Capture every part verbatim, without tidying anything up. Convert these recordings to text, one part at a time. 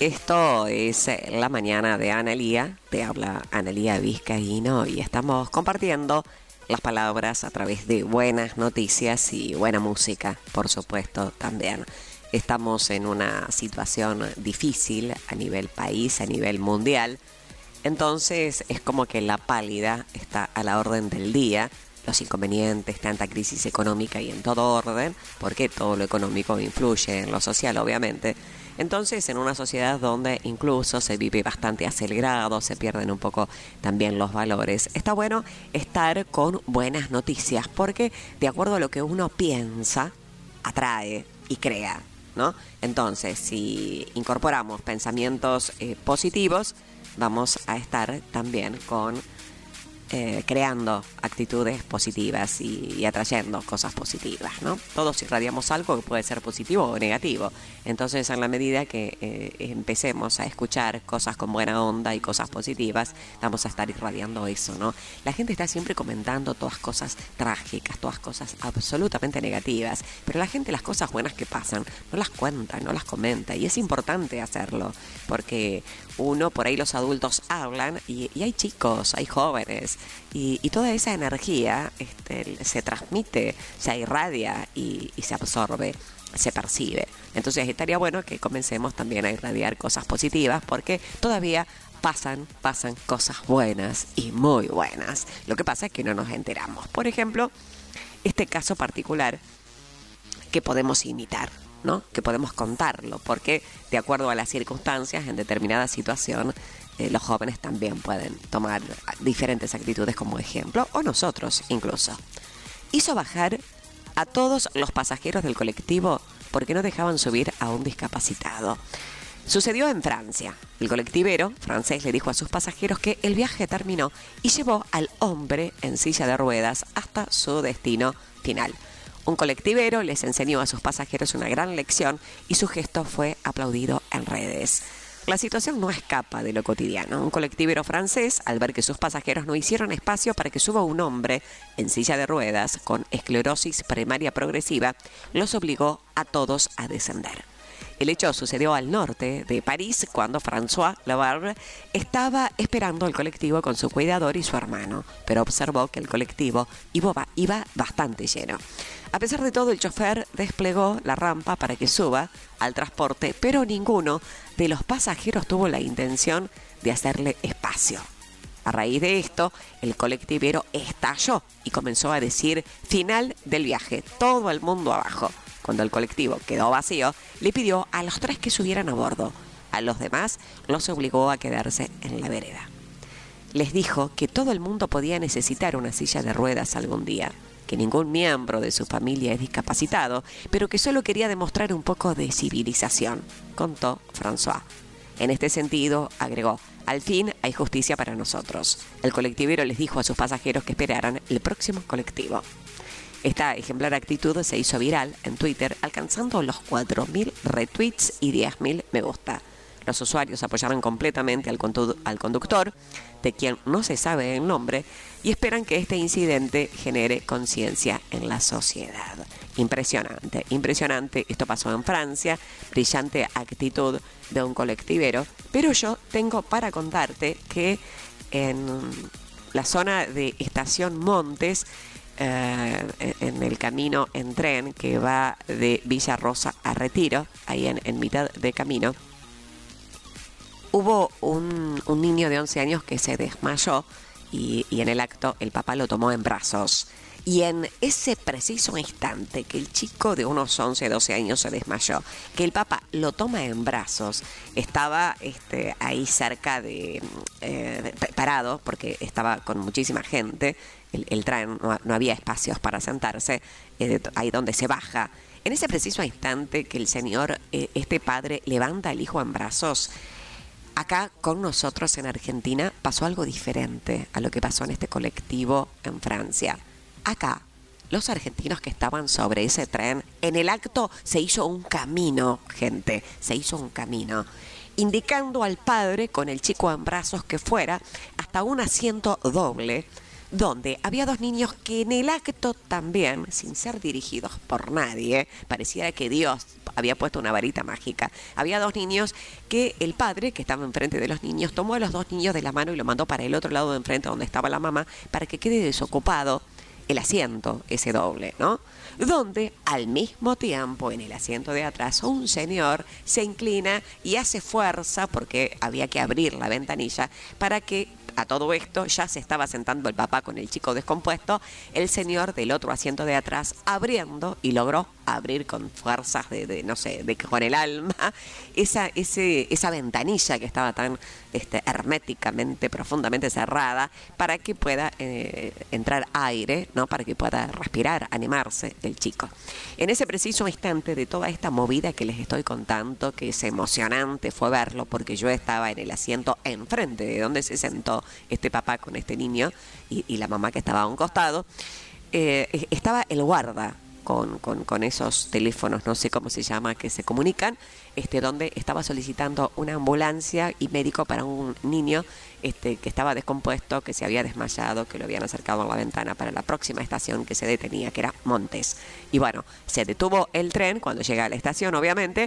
Esto es eh, la mañana de Analía, te habla Analía Vizcaíno y estamos compartiendo las palabras a través de buenas noticias y buena música, por supuesto, también. Estamos en una situación difícil a nivel país, a nivel mundial, entonces es como que la pálida está a la orden del día. Los inconvenientes, tanta crisis económica y en todo orden, porque todo lo económico influye en lo social, obviamente. Entonces, en una sociedad donde incluso se vive bastante acelerado, se pierden un poco también los valores, está bueno estar con buenas noticias, porque de acuerdo a lo que uno piensa, atrae y crea, ¿no? Entonces, si incorporamos pensamientos eh, positivos, vamos a estar también con Eh, creando actitudes positivas y, y atrayendo cosas positivas, ¿no? Todos irradiamos algo que puede ser positivo o negativo. Entonces, en la medida que eh, empecemos a escuchar cosas con buena onda y cosas positivas, vamos a estar irradiando eso, ¿no? La gente está siempre comentando todas cosas trágicas, todas cosas absolutamente negativas, pero la gente las cosas buenas que pasan no las cuenta, no las comenta, y es importante hacerlo, porque uno, por ahí los adultos hablan y, y hay chicos, hay jóvenes, y, y toda esa energía este, se transmite, se irradia y, y se absorbe, se percibe. Entonces estaría bueno que comencemos también a irradiar cosas positivas, porque todavía pasan, pasan cosas buenas y muy buenas. Lo que pasa es que no nos enteramos. Por ejemplo, este caso particular que podemos imitar, ¿no? Que podemos contarlo, porque de acuerdo a las circunstancias, en determinada situación, eh, los jóvenes también pueden tomar diferentes actitudes como ejemplo, o nosotros incluso. Hizo bajar a todos los pasajeros del colectivo porque no dejaban subir a un discapacitado. Sucedió en Francia. El colectivero francés le dijo a sus pasajeros que el viaje terminó y llevó al hombre en silla de ruedas hasta su destino final. Un colectivero les enseñó a sus pasajeros una gran lección y su gesto fue aplaudido en redes. La situación no escapa de lo cotidiano. Un colectivero francés, al ver que sus pasajeros no hicieron espacio para que suba un hombre en silla de ruedas con esclerosis primaria progresiva, los obligó a todos a descender. El hecho sucedió al norte de París, cuando François Labarre estaba esperando el colectivo con su cuidador y su hermano, pero observó que el colectivo iba, iba bastante lleno. A pesar de todo, el chofer desplegó la rampa para que suba al transporte, pero ninguno de los pasajeros tuvo la intención de hacerle espacio. A raíz de esto, el colectivero estalló y comenzó a decir: final del viaje, todo el mundo abajo. Cuando el colectivo quedó vacío, le pidió a los tres que subieran a bordo. A los demás los obligó a quedarse en la vereda. Les dijo que todo el mundo podía necesitar una silla de ruedas algún día, que ningún miembro de su familia es discapacitado, pero que solo quería demostrar un poco de civilización, contó François. En este sentido, agregó: al fin hay justicia para nosotros. El colectivero les dijo a sus pasajeros que esperaran el próximo colectivo. Esta ejemplar actitud se hizo viral en Twitter, alcanzando los cuatro mil retweets y diez mil me gusta. Los usuarios apoyaron completamente al, condu- al conductor, de quien no se sabe el nombre, y esperan que este incidente genere conciencia en la sociedad. Impresionante, impresionante. Esto pasó en Francia, brillante actitud de un colectivero, pero yo tengo para contarte que en la zona de Estación Montes, Eh, en el camino en tren que va de Villa Rosa a Retiro, ahí en, en mitad de camino, hubo un, un niño de once años que se desmayó y, y en el acto el papá lo tomó en brazos. Y en ese preciso instante que el chico de unos once, doce años se desmayó, que el papá lo toma en brazos, estaba este, ahí cerca de, eh, parado, porque estaba con muchísima gente, el, el tren, no, no había espacios para sentarse, eh, ahí donde se baja. En ese preciso instante que el señor, eh, este padre, levanta al hijo en brazos, acá con nosotros en Argentina pasó algo diferente a lo que pasó en este colectivo en Francia. Acá, los argentinos que estaban sobre ese tren, en el acto se hizo un camino, gente, se hizo un camino, indicando al padre con el chico en brazos que fuera hasta un asiento doble, donde había dos niños que en el acto también, sin ser dirigidos por nadie, pareciera que Dios había puesto una varita mágica. Había dos niños que el padre, que estaba enfrente de los niños, tomó a los dos niños de la mano y lo mandó para el otro lado de enfrente donde estaba la mamá, para que quede desocupado el asiento, ese doble, ¿no? Donde al mismo tiempo en el asiento de atrás un señor se inclina y hace fuerza, porque había que abrir la ventanilla, para que a todo esto ya se estaba sentando el papá con el chico descompuesto, el señor del otro asiento de atrás abriendo, y logró abrir con fuerzas de, de no sé, de con el alma, esa, ese, esa ventanilla que estaba tan este, herméticamente, profundamente cerrada, para que pueda eh, entrar aire, ¿no? Para que pueda respirar, animarse el chico. En ese preciso instante de toda esta movida que les estoy contando, que es emocionante, fue verlo, porque yo estaba en el asiento enfrente de donde se sentó este papá con este niño y, y la mamá que estaba a un costado, eh, estaba el guarda con, con, con esos teléfonos, no sé cómo se llama, que se comunican, este, donde estaba solicitando una ambulancia y médico para un niño este, que estaba descompuesto, que se había desmayado, que lo habían acercado a la ventana para la próxima estación que se detenía, que era Montes. Y bueno, se detuvo el tren cuando llega a la estación, obviamente,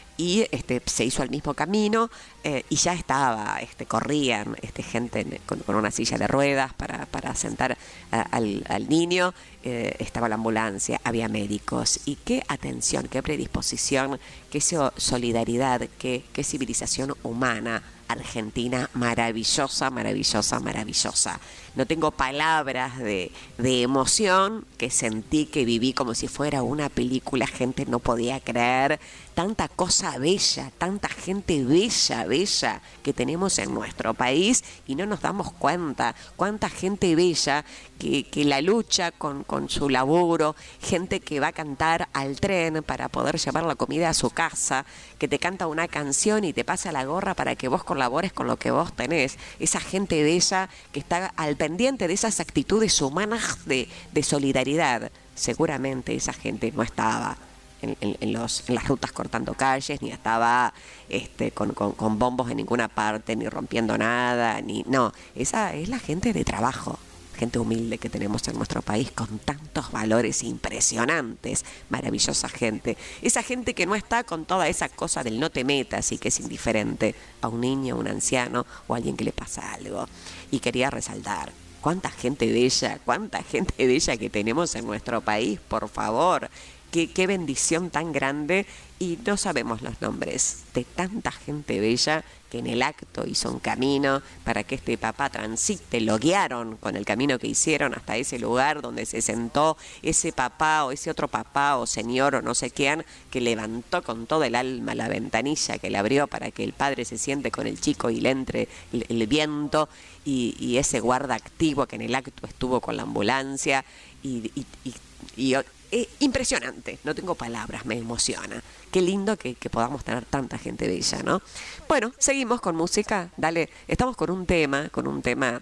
y este, se hizo el mismo camino eh, y ya estaba, este, corrían este, gente con, con una silla de ruedas para, para sentar a, al, al niño, eh, estaba la ambulancia, había médicos, y qué atención, qué predisposición, qué solidaridad, qué, qué civilización humana. Argentina maravillosa, maravillosa, maravillosa. No tengo palabras de, de emoción, que sentí, que viví como si fuera una película. Gente, no podía creer tanta cosa bella, tanta gente bella, bella que tenemos en nuestro país y no nos damos cuenta. Cuánta gente bella que, que la lucha con, con su laburo, gente que va a cantar al tren para poder llevar la comida a su casa, que te canta una canción y te pasa la gorra para que vos colabores con lo que vos tenés. Esa gente bella que está al pendiente de esas actitudes humanas de, de solidaridad. Seguramente esa gente no estaba en, en, en, los, en las rutas cortando calles, ni estaba este, con, con, con bombos en ninguna parte, ni rompiendo nada, ni no. Esa es la gente de trabajo. Gente humilde que tenemos en nuestro país, con tantos valores impresionantes, maravillosa gente. Esa gente que no está con toda esa cosa del no te metas y que es indiferente a un niño, a un anciano o a alguien que le pasa algo. Y quería resaltar, cuánta gente bella, cuánta gente bella que tenemos en nuestro país, por favor. Qué, qué bendición tan grande, y no sabemos los nombres de tanta gente bella que en el acto hizo un camino para que este papá transite. Lo guiaron con el camino que hicieron hasta ese lugar donde se sentó ese papá o ese otro papá o señor o no sé quién, que levantó con todo el alma la ventanilla, que le abrió para que el padre se siente con el chico y le entre el, el viento, y, y ese guarda activo que en el acto estuvo con la ambulancia y... y, y, y Eh, impresionante, no tengo palabras, me emociona. Qué lindo que, que podamos tener tanta gente bella, ¿no? Bueno, seguimos con música, dale, estamos con un tema, con un tema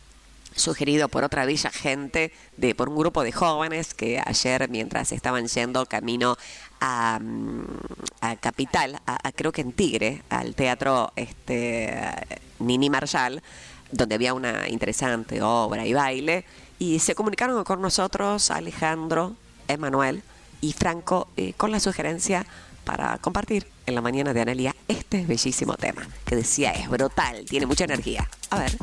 sugerido por otra bella gente, de por un grupo de jóvenes que ayer, mientras estaban yendo camino a, a Capital, a, a, creo que en Tigre, al teatro este, Nini Marshall, donde había una interesante obra y baile, y se comunicaron con nosotros Alejandro, Emanuel y Franco eh, con la sugerencia para compartir en la mañana de Analía este bellísimo tema que decía es brutal, tiene mucha energía. A ver.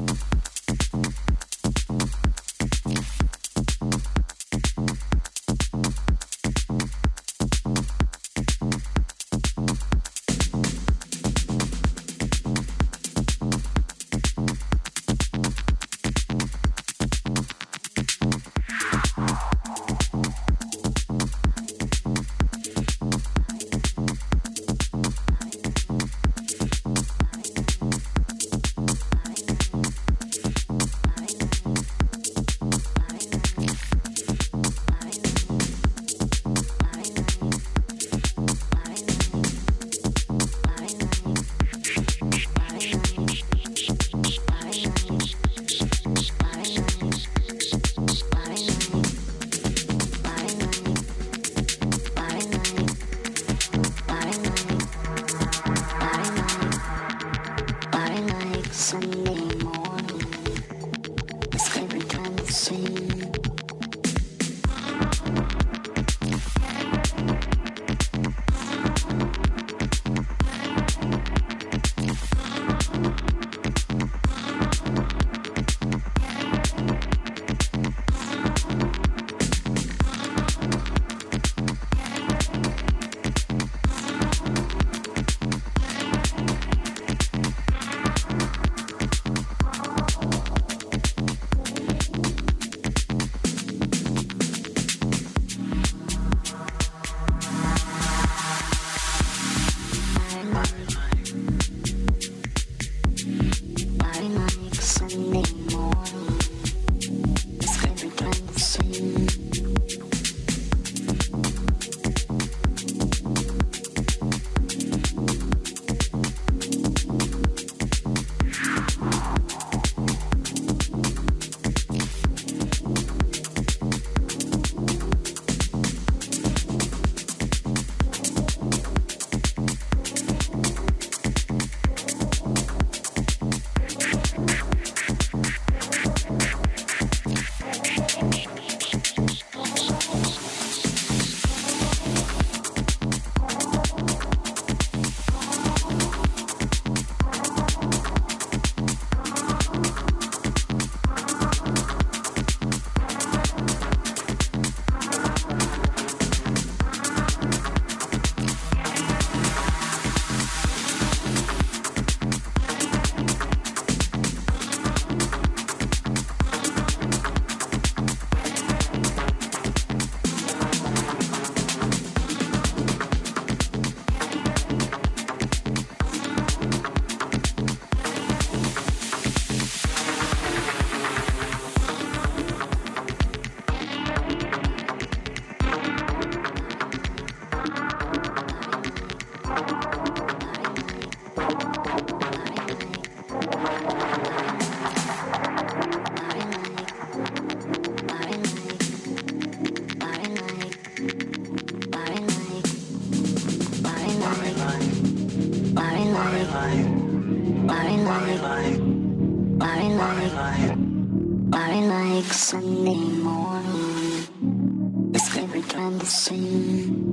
Worry like Sunday morning. It's every time the same.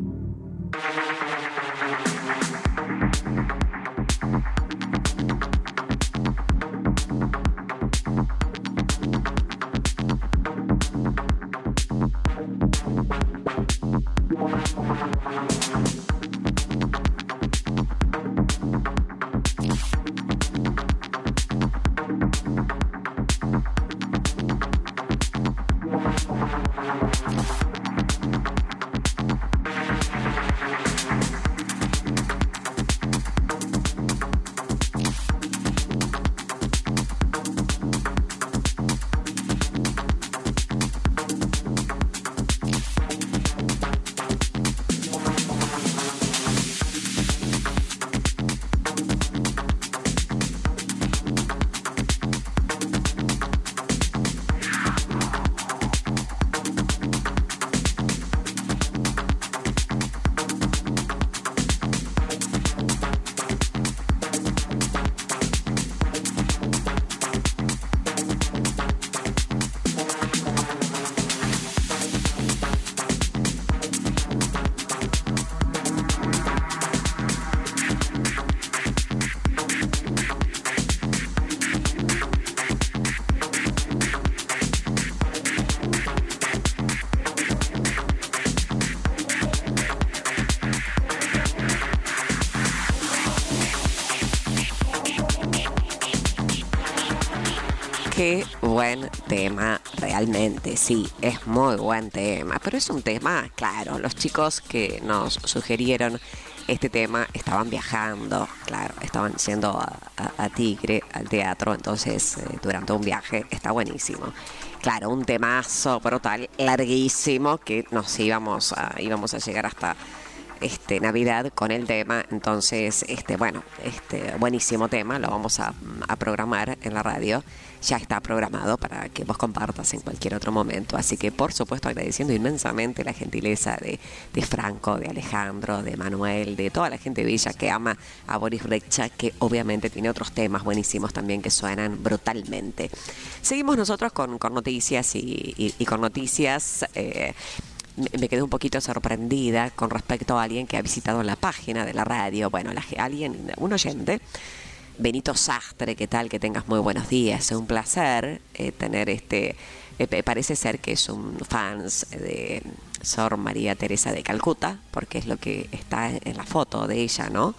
Qué buen tema, realmente, sí, es muy buen tema, pero es un tema, claro, los chicos que nos sugirieron este tema estaban viajando, claro, estaban yendo a, a, a Tigre, al teatro, entonces eh, durante un viaje está buenísimo. Claro, un temazo brutal, larguísimo, que nos íbamos a, íbamos a llegar hasta este Navidad con el tema, entonces este bueno, este buenísimo tema, lo vamos a, a programar en la radio. Ya está programado para que vos compartas en cualquier otro momento. Así que, por supuesto, agradeciendo inmensamente la gentileza de, de Franco, de Alejandro, de Manuel, de toda la gente bella que ama a Boris Brejcha, que obviamente tiene otros temas buenísimos también que suenan brutalmente. Seguimos nosotros con, con noticias y, y, y con noticias... Eh, me quedé un poquito sorprendida con respecto a alguien que ha visitado la página de la radio. Bueno, la, alguien, un oyente, Benito Sastre, ¿qué tal? Que tengas muy buenos días. Es un placer eh, tener este... Eh, parece ser que es un fans de Sor María Teresa de Calcuta, porque es lo que está en la foto de ella, ¿no?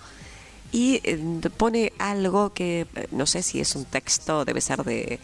Y eh, pone algo que no sé si es un texto, debe ser de...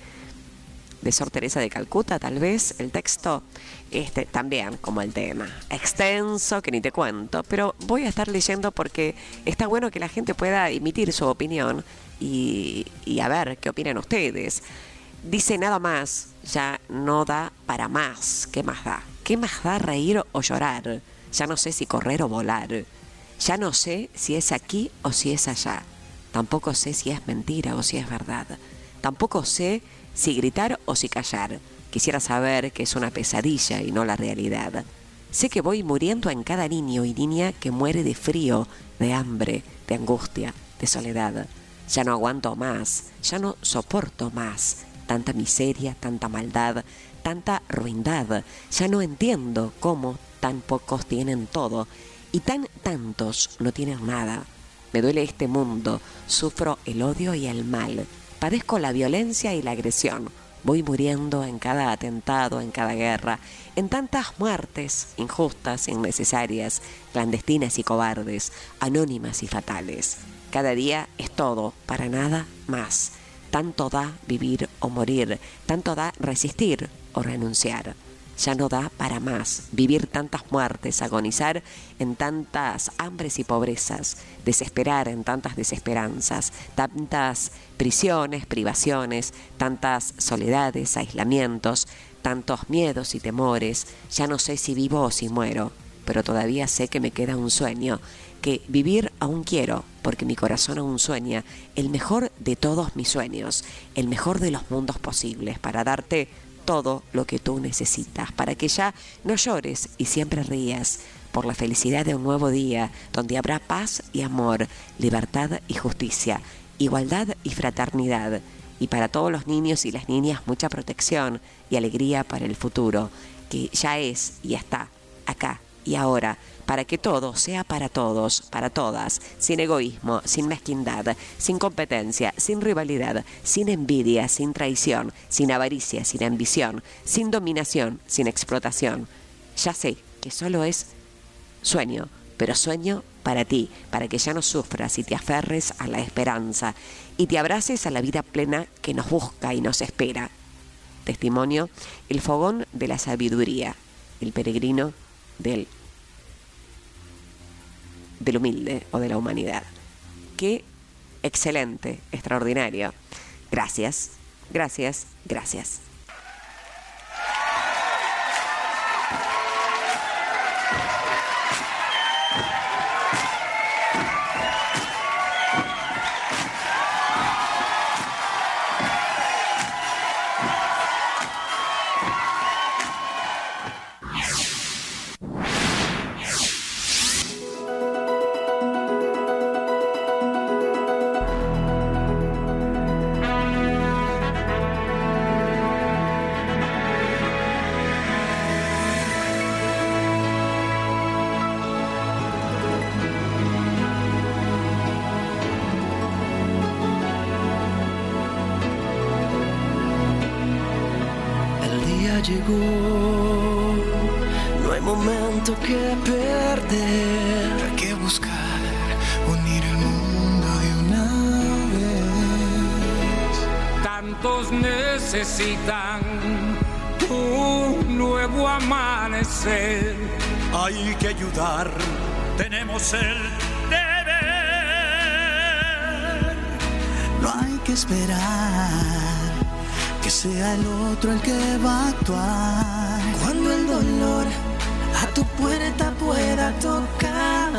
de Sor Teresa de Calcuta, tal vez, el texto, este también como el tema, extenso, que ni te cuento, pero voy a estar leyendo porque está bueno que la gente pueda emitir su opinión y, y a ver qué opinan ustedes. Dice: nada más, ya no da para más. ¿Qué más da? ¿Qué más da reír o llorar? Ya no sé si correr o volar. Ya no sé si es aquí o si es allá. Tampoco sé si es mentira o si es verdad. Tampoco sé si gritar o si callar. Quisiera saber que es una pesadilla y no la realidad. Sé que voy muriendo en cada niño y niña que muere de frío, de hambre, de angustia, de soledad. Ya no aguanto más, ya no soporto más tanta miseria, tanta maldad, tanta ruindad. Ya no entiendo cómo tan pocos tienen todo y tan tantos no tienen nada. Me duele este mundo, sufro el odio y el mal. Padezco la violencia y la agresión. Voy muriendo en cada atentado, en cada guerra, en tantas muertes injustas, innecesarias, clandestinas y cobardes, anónimas y fatales. Cada día es todo, para nada más. Tanto da vivir o morir, tanto da resistir o renunciar. Ya no da para más vivir tantas muertes, agonizar en tantas hambres y pobrezas, desesperar en tantas desesperanzas, tantas prisiones, privaciones, tantas soledades, aislamientos, tantos miedos y temores. Ya no sé si vivo o si muero, pero todavía sé que me queda un sueño, que vivir aún quiero, porque mi corazón aún sueña el mejor de todos mis sueños, el mejor de los mundos posibles, para darte todo lo que tú necesitas, para que ya no llores y siempre rías, por la felicidad de un nuevo día, donde habrá paz y amor, libertad y justicia, igualdad y fraternidad, y para todos los niños y las niñas mucha protección y alegría para el futuro, que ya es y está acá y ahora, para que todo sea para todos, para todas, sin egoísmo, sin mezquindad, sin competencia, sin rivalidad, sin envidia, sin traición, sin avaricia, sin ambición, sin dominación, sin explotación. Ya sé que solo es sueño, pero sueño para ti, para que ya no sufras y te aferres a la esperanza y te abraces a la vida plena que nos busca y nos espera. Testimonio, el fogón de la sabiduría, el peregrino del, del humilde o de la humanidad. Qué excelente, extraordinario. Gracias, gracias, gracias. Llegó, no hay momento que perder, hay que buscar unir el mundo de una vez. Tantos necesitan un nuevo amanecer. Hay que ayudar, tenemos el deber. No hay que esperar que sea el otro el que va a actuar. Cuando el dolor a tu puerta pueda tocar.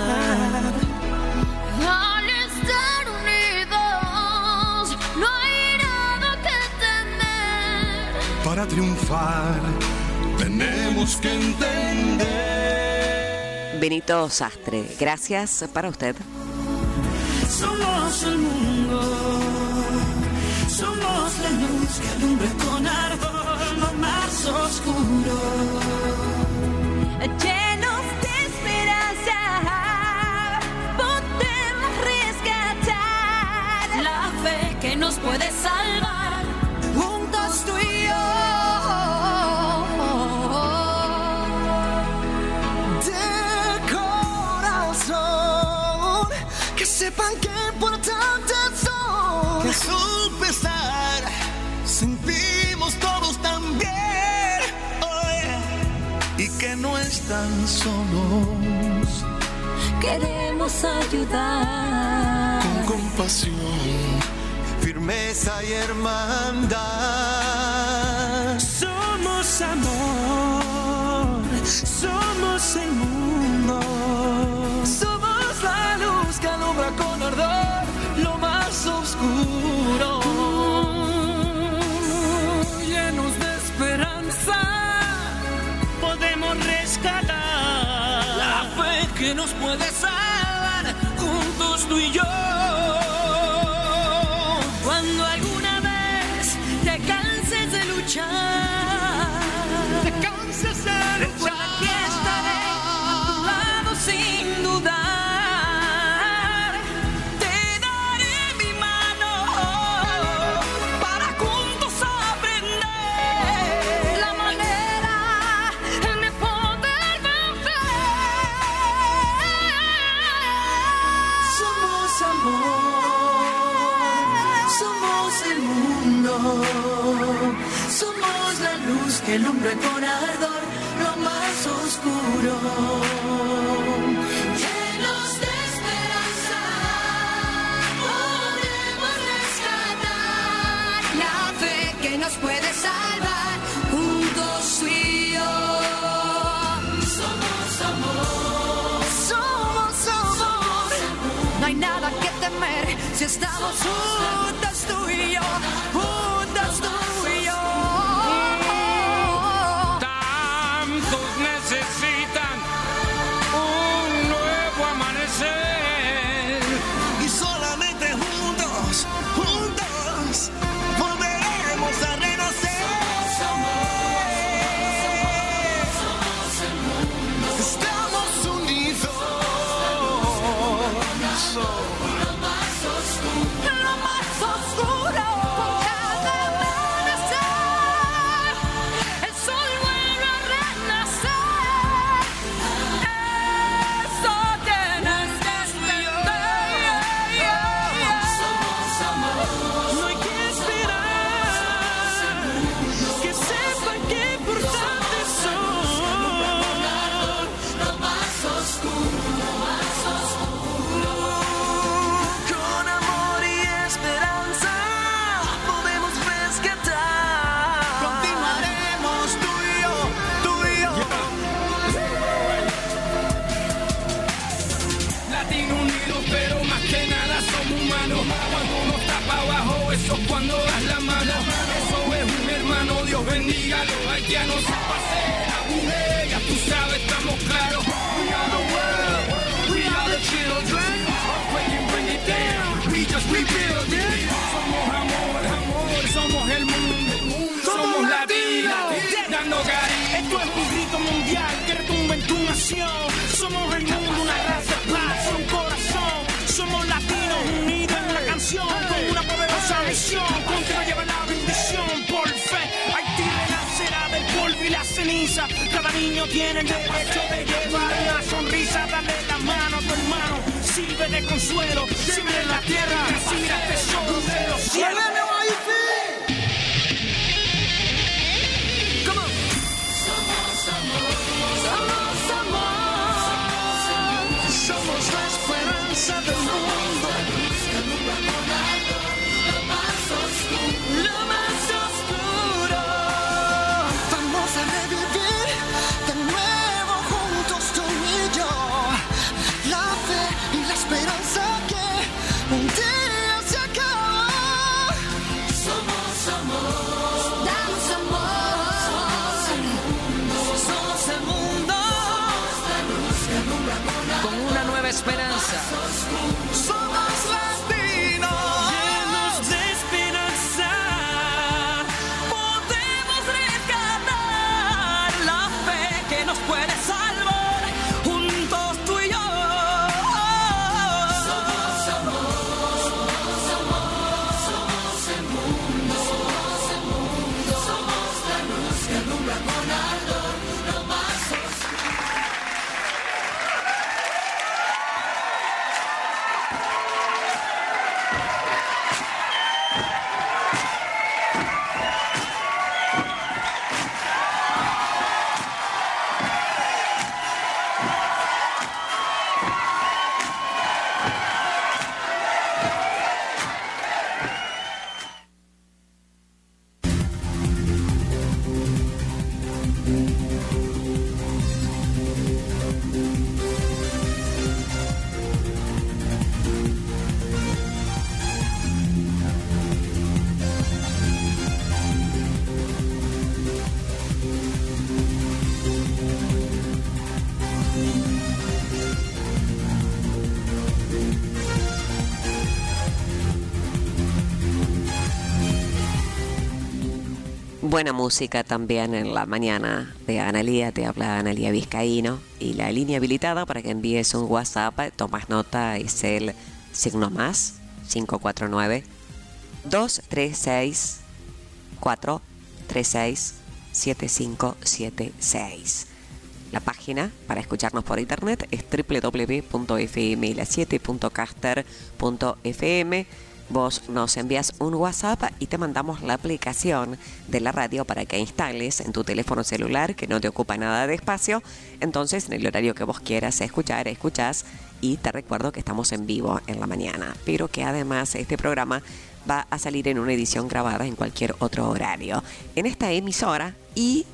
Al estar unidos no hay nada que temer. Para triunfar tenemos que entender. Benito Sastre, gracias para usted. Somos el mundo. Somos la luz que alumbra con ardor lo más oscuro. Llenos de esperanza, podemos rescatar la fe que nos puede salvar. Juntos tú y yo. De corazón, que sepan que importantes son. Que su pesar sentimos todos también. Oh, yeah. Y que no están solos. Queremos ayudar con compasión, firmeza y hermandad. Somos amor, somos el mundo. Somos la luz que alumbra con ardor lo más oscuro. Llenos de esperanza, Podemos rescatar la fe que nos puede salvar, juntos tú y yo. cuando alguna vez te canses de luchar. Te cansas de luchar. Aquí estaré a tu lado sin dudar. Te daré mi mano para juntos aprender la manera de poder vencer. Somos amor, somos el mundo. Somos la luz que alumbra con ardor lo más oscuro. Llenos de esperanza, podemos rescatar la fe que nos puede salvar, juntos tú y yo. Somos amor, somos amor. No hay nada que temer si estamos juntos tú y yo, juntos tú y yo. Tantos necesitan hermano. Cuando uno está para abajo, eso es cuando das la mano. Eso es un hermano, Dios bendiga a los haitianos. Se pasea, mujer, ya tú sabes, estamos claros. We are the world, we are the children. Earthquake and bring it down, we just rebuild it. Somos amor, amor, somos el mundo, somos latinos, dando cariño. Esto es un grito mundial que retumba en tu nación. Somos el mundo, una raza de paz, un corazón. Somos latinos unidos en una canción con una poderosa misión. Contigo lleva la bendición por fe. Haití renacerá del polvo y la ceniza. Cada niño tiene el derecho de llevar una sonrisa. Dale la mano a tu hermano, sirve de consuelo. Sirve en la tierra, recibirá tesoro de los cielos. Somos la esperanza del mundo. Lo más oscuro, lo más oscuro. Vamos a revivir de nuevo juntos tú y yo. La fe y la esperanza que un día se acaba. Somos amor, damos amor. Somos el mundo. Con una nueva esperanza. Somos latinos. Llenos de esperanza. Podemos rescatar la fe que nos puede salvar. Juntos tú y yo. Somos amor. Somos, somos el mundo. Somos el mundo. Somos la luz que alumbra con ardor lo más oscuro. Buena música también en la mañana de Analía. Te habla Analía Vizcaíno y la línea habilitada para que envíes un WhatsApp, tomas nota, es el signo más cinco cuatro nueve, dos tres seis, cuatro tres seis, siete cinco siete seis. La página para escucharnos por internet es doble u doble u doble u punto f m la siete punto caster punto f m. Vos nos envías un WhatsApp y te mandamos la aplicación de la radio para que instales en tu teléfono celular, que no te ocupa nada de espacio. Entonces, en el horario que vos quieras escuchar, escuchás. Y te recuerdo que estamos en vivo en la mañana, pero que además este programa va a salir en una edición grabada en cualquier otro horario. En esta emisora y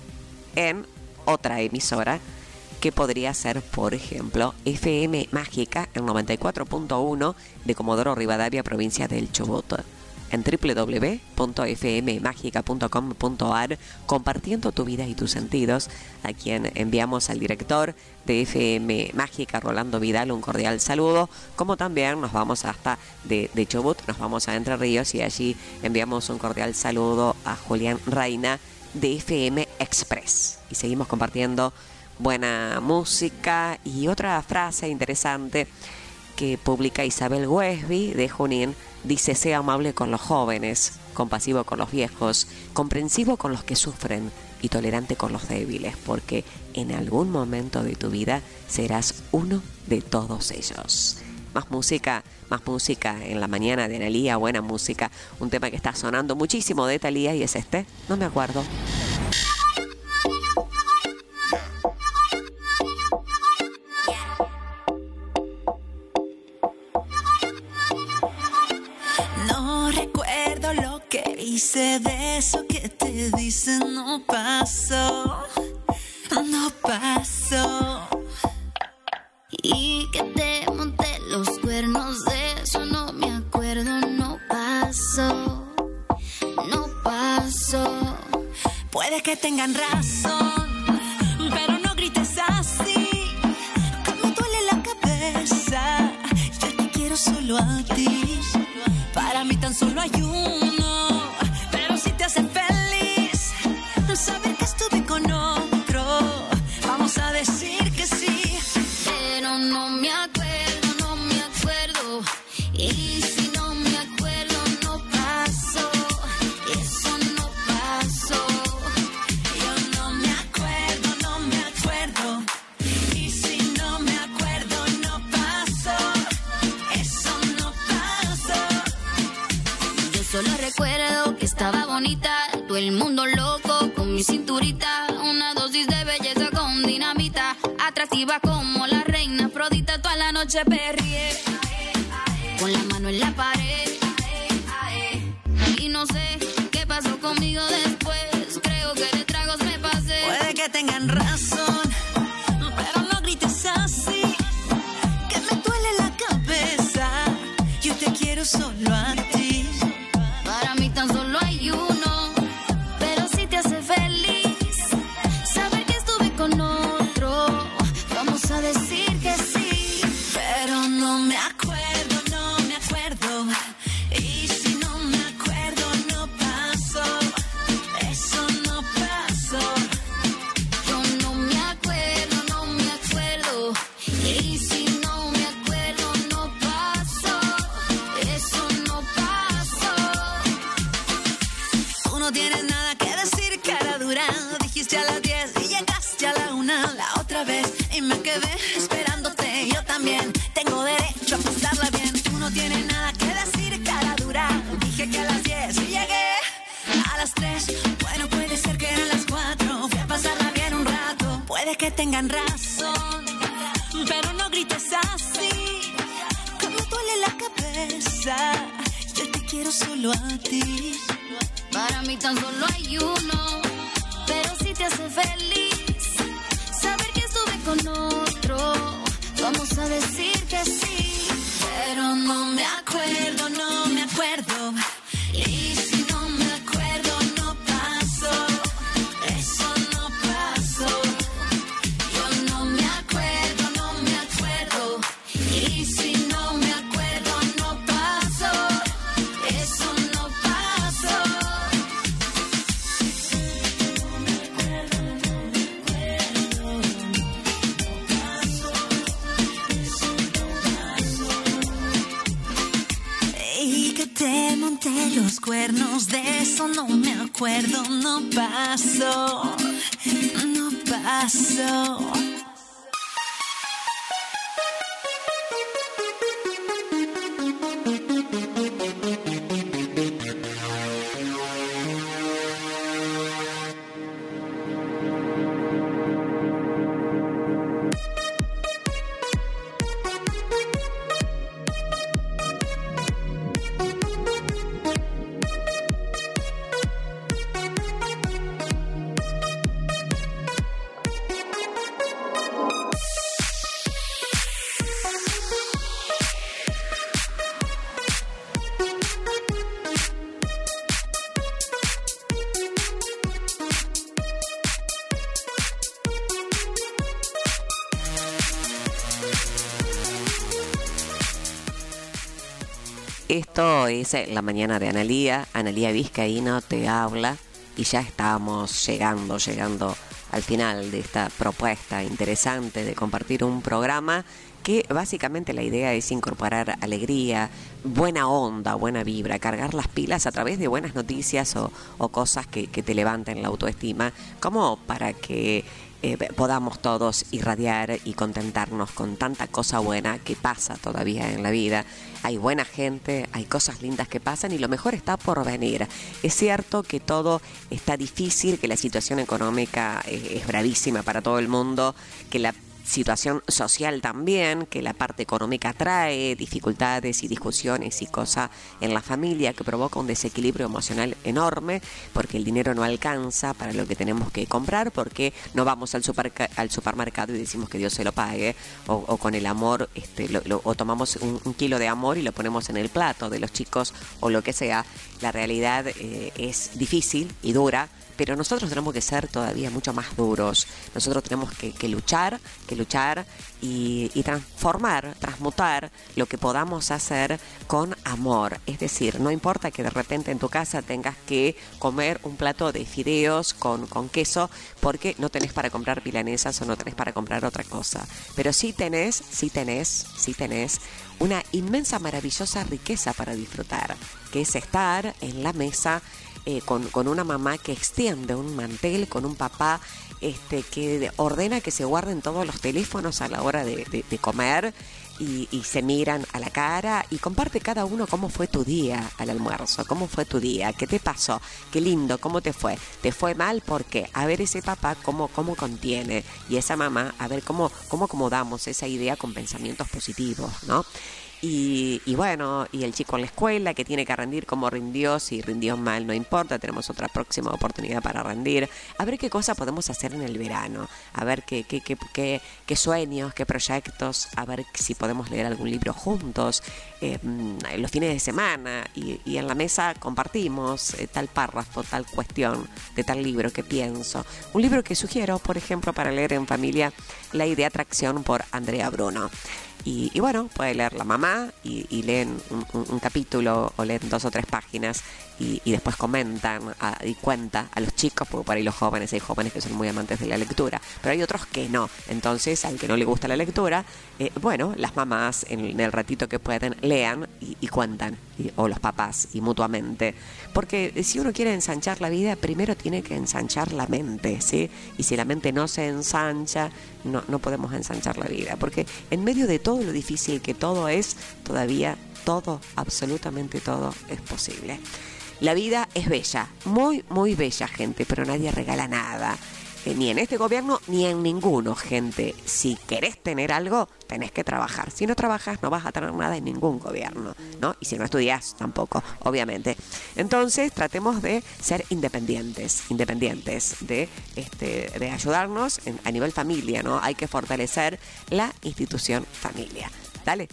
en otra emisora que podría ser, por ejemplo, F M Mágica, el noventa y cuatro punto uno de Comodoro Rivadavia, provincia del Chubut. En doble u doble u doble u punto f m mágica punto com punto a r, compartiendo tu vida y tus sentidos, a quien enviamos al director de F M Mágica, Rolando Vidal, un cordial saludo, como también nos vamos hasta de, de Chubut, nos vamos a Entre Ríos y allí enviamos un cordial saludo a Julián Reina de F M Express. Y seguimos compartiendo buena música. Y otra frase interesante que publica Isabel Wesby de Junín dice: sea amable con los jóvenes, compasivo con los viejos, comprensivo con los que sufren y tolerante con los débiles, porque en algún momento de tu vida serás uno de todos ellos. Más música, más música en la mañana de Analía, buena música, un tema que está sonando muchísimo de Thalía y es este, no me acuerdo. Hice de eso que te dicen no pasó, no pasó. Y que te monté los cuernos, de eso no me acuerdo. Puede que tengan razón, pero no grites así, que me duele la cabeza. Yo te quiero solo a ti, para mí tan solo hay uno, pero si te hace feliz saber que estuve con otro, vamos a decir que sí. Pero no me acuerdo, no me acuerdo, y si no me acuerdo no pasó, eso no pasó. Yo no me acuerdo, no me acuerdo, y si no me acuerdo no pasó, eso no pasó. Yo solo recuerdo que estaba bonita, todo el mundo loco con mi cinturita, una dosis de belleza con dinamita, atractiva como la reina Afrodita, toda la noche perrié, con la mano en la pared, y no sé qué pasó conmigo después, creo que de tragos me pasé. Puede que tengan razón, pero no grites así, que me duele la cabeza, yo te quiero solo a ti, para mí tan solo hay uno, pero si te hace feliz saber que estuve con otro, vamos a decir que sí. Pero no me acuerdo, no me acuerdo, y si no me acuerdo no pasó, eso no pasó. Yo no me acuerdo, no me acuerdo, y si no me acuerdo no pasó, eso no pasó. Tú no tienes nada que decir, cara dura, dijiste a las diez y llegaste a la una la otra vez, y me quedé esperándote, yo también tengo derecho a pasarla bien. Tú no tienes nada que decir, cara dura, dije que a las diez y llegué a las tres, bueno puede ser que eran las cuatro, fui a pasarla bien un rato. Puede que tengan razón, pero no grites así, que me duele la cabeza, yo te quiero solo a ti, para mí tan solo hay uno, pero si te hace feliz saber que estuve con otro, vamos a decir que sí. Pero no me acuerdo, no me acuerdo, y si no me acuerdo no pasó, eso no pasó. Yo no me acuerdo, no me acuerdo, y si no me acuerdo no pasó, eso no pasó. Y que te monté los cuernos, de eso no me acuerdo, no pasó, no pasó. Esto es La Mañana de Analía. Analía Vizcaíno te habla y ya estamos llegando, llegando al final de esta propuesta interesante de compartir un programa que básicamente la idea es incorporar alegría, buena onda, buena vibra, cargar las pilas a través de buenas noticias o, o cosas que, que te levanten la autoestima, como para que eh, podamos todos irradiar y contentarnos con tanta cosa buena que pasa todavía en la vida. Hay buena gente, hay cosas lindas que pasan y lo mejor está por venir. Es cierto que todo está difícil, que la situación económica eh, es bravísima para todo el mundo, que la situación social también, que la parte económica trae dificultades y discusiones y cosas en la familia que provoca un desequilibrio emocional enorme, porque el dinero no alcanza para lo que tenemos que comprar, porque no vamos al, super, al supermercado y decimos que Dios se lo pague, o, o con el amor, este, lo, lo, o tomamos un, un kilo de amor y lo ponemos en el plato de los chicos o lo que sea. La realidad eh, es difícil y dura, pero nosotros tenemos que ser todavía mucho más duros. Nosotros tenemos que, que luchar, que luchar y, y transformar, transmutar lo que podamos hacer con amor. Es decir, no importa que de repente en tu casa tengas que comer un plato de fideos con, con queso porque no tenés para comprar milanesas o no tenés para comprar otra cosa. Pero sí tenés, sí tenés, sí tenés una inmensa, maravillosa riqueza para disfrutar, que es estar en la mesa eh, con, con una mamá que extiende un mantel, con un papá este, que ordena que se guarden todos los teléfonos a la hora de, de, de comer y, y se miran a la cara y comparte cada uno cómo fue tu día al almuerzo, cómo fue tu día, qué te pasó, qué lindo, cómo te fue, te fue mal, ¿por qué? A ver ese papá cómo, cómo contiene y esa mamá a ver cómo, cómo acomodamos esa idea con pensamientos positivos, ¿no? Y, y bueno, y el chico en la escuela que tiene que rendir como rindió, si rindió mal no importa, tenemos otra próxima oportunidad para rendir. A ver qué cosa podemos hacer en el verano, a ver qué, qué, qué, qué, qué sueños, qué proyectos, a ver si podemos leer algún libro juntos, eh, los fines de semana, y, y en la mesa compartimos eh, tal párrafo, tal cuestión de tal libro que pienso. Un libro que sugiero, por ejemplo, para leer en familia, La idea de atracción por Andrea Bruno. Y, y bueno, puede leer la mamá y, y leen un, un, un capítulo o leen dos o tres páginas y, y después comentan a, y cuenta a los chicos, porque por ahí los jóvenes, hay jóvenes que son muy amantes de la lectura, pero hay otros que no. Entonces, al que no le gusta la lectura, eh, bueno, las mamás en, en el ratito que pueden lean y, y cuentan, y, o los papás, y mutuamente. Porque si uno quiere ensanchar la vida, primero tiene que ensanchar la mente, ¿sí? Y si la mente no se ensancha, no, no podemos ensanchar la vida, porque en medio de todo lo difícil que todo es, todavía todo, absolutamente todo es posible. La vida es bella, muy, muy bella, gente, pero nadie regala nada. Eh, ni en este gobierno, ni en ninguno, gente. Si querés tener algo, tenés que trabajar. Si no trabajas, no vas a tener nada en ningún gobierno, ¿no? Y si no estudias, tampoco, obviamente. Entonces, tratemos de ser independientes, independientes, de, este, de ayudarnos en, a nivel familia, ¿no? Hay que fortalecer la institución familia. Dale.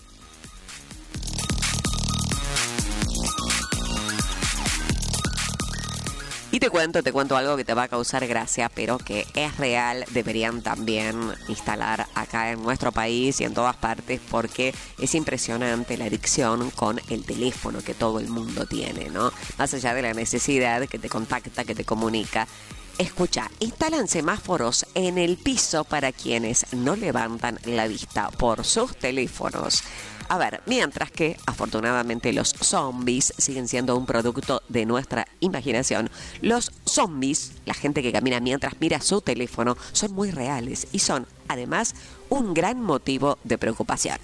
Y te cuento, te cuento algo que te va a causar gracia, pero que es real. Deberían también instalar acá en nuestro país y en todas partes, porque es impresionante la adicción con el teléfono que todo el mundo tiene, ¿no? Más allá de la necesidad que te contacta, que te comunica. Escucha, instalan semáforos en el piso para quienes no levantan la vista por sus teléfonos. A ver, mientras que afortunadamente los zombies siguen siendo un producto de nuestra imaginación, los zombies, la gente que camina mientras mira su teléfono, son muy reales y son, además, un gran motivo de preocupación.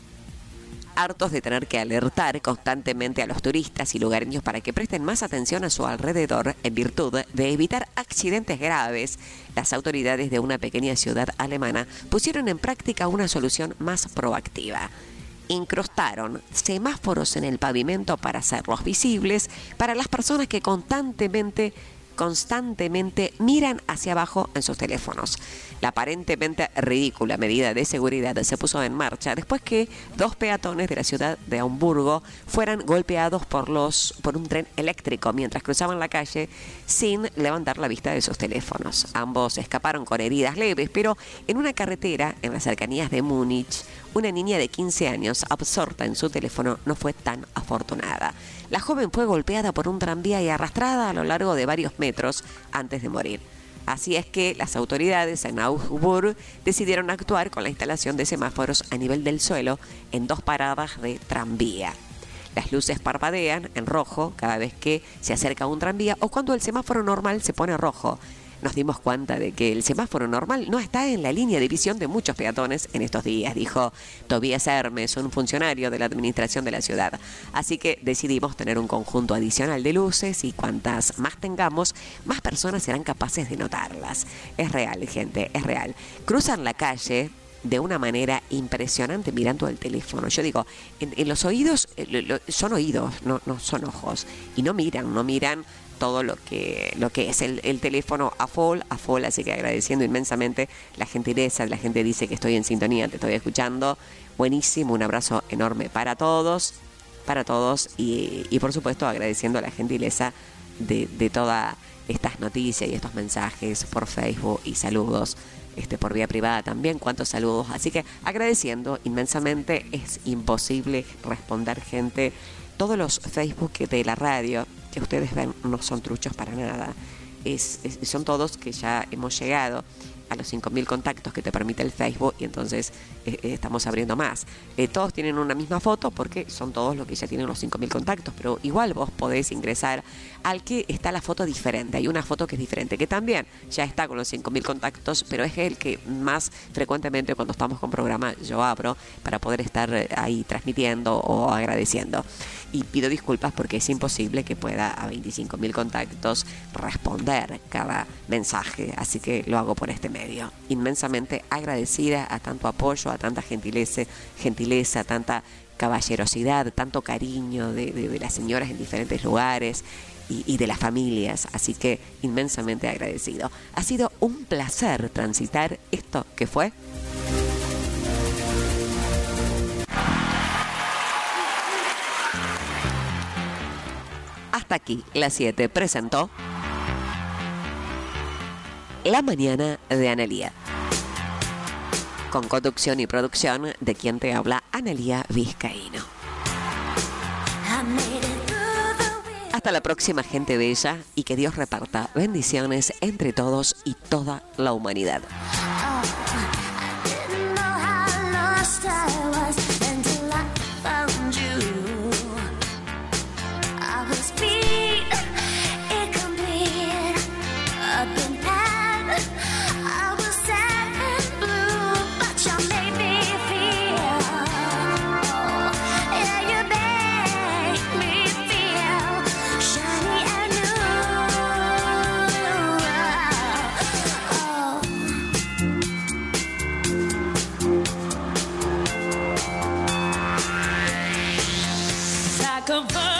Hartos de tener que alertar constantemente a los turistas y lugareños para que presten más atención a su alrededor en virtud de evitar accidentes graves, las autoridades de una pequeña ciudad alemana pusieron en práctica una solución más proactiva. Incrustaron semáforos en el pavimento para hacerlos visibles para las personas que constantemente, constantemente miran hacia abajo en sus teléfonos. La aparentemente ridícula medida de seguridad se puso en marcha después que dos peatones de la ciudad de Hamburgo fueran golpeados por, los, por un tren eléctrico mientras cruzaban la calle sin levantar la vista de sus teléfonos. Ambos escaparon con heridas leves, pero en una carretera en las cercanías de Múnich, una niña de quince años, absorta en su teléfono, no fue tan afortunada. La joven fue golpeada por un tranvía y arrastrada a lo largo de varios metros antes de morir. Así es que las autoridades en Augsburg decidieron actuar con la instalación de semáforos a nivel del suelo en dos paradas de tranvía. Las luces parpadean en rojo cada vez que se acerca un tranvía o cuando el semáforo normal se pone rojo. Nos dimos cuenta de que el semáforo normal no está en la línea de visión de muchos peatones en estos días, dijo Tobias Hermes, un funcionario de la administración de la ciudad. Así que decidimos tener un conjunto adicional de luces y cuantas más tengamos, más personas serán capaces de notarlas. Es real, gente, es real. Cruzan la calle de una manera impresionante mirando el teléfono. Yo digo, en, en los oídos, eh, lo, son oídos, no, no son ojos. Y no miran, no miran todo lo que lo que es el, el teléfono a full, a full, así que agradeciendo inmensamente la gentileza, la gente dice que estoy en sintonía, te estoy escuchando, buenísimo, un abrazo enorme para todos, para todos y, y por supuesto agradeciendo la gentileza de, de toda estas noticias y estos mensajes por Facebook y saludos este, por vía privada también, cuántos saludos. Así que agradeciendo inmensamente, es imposible responder gente. Todos los Facebook de la radio que ustedes ven no son truchos para nada. Es, es, son todos que ya hemos llegado a los cinco mil contactos que te permite el Facebook y entonces eh, eh, estamos abriendo más. Eh, todos tienen una misma foto porque son todos los que ya tienen los cinco mil contactos, pero igual vos podés ingresar al que está la foto diferente. Hay una foto que es diferente, que también ya está con los cinco mil contactos, pero es el que más frecuentemente cuando estamos con programa yo abro para poder estar ahí transmitiendo o agradeciendo. Y pido disculpas porque es imposible que pueda a veinticinco mil contactos responder cada mensaje, así que lo hago por este medio. Inmensamente agradecida a tanto apoyo, a tanta gentileza, gentileza, tanta caballerosidad, tanto cariño de, de, de las señoras en diferentes lugares y, y de las familias, así que inmensamente agradecido. Ha sido un placer transitar esto que fue Hasta aquí, las siete presentó La Mañana de Analía. Con conducción y producción de quien te habla, Analía Vizcaíno. Hasta la próxima, gente bella, y que Dios reparta bendiciones entre todos y toda la humanidad. Come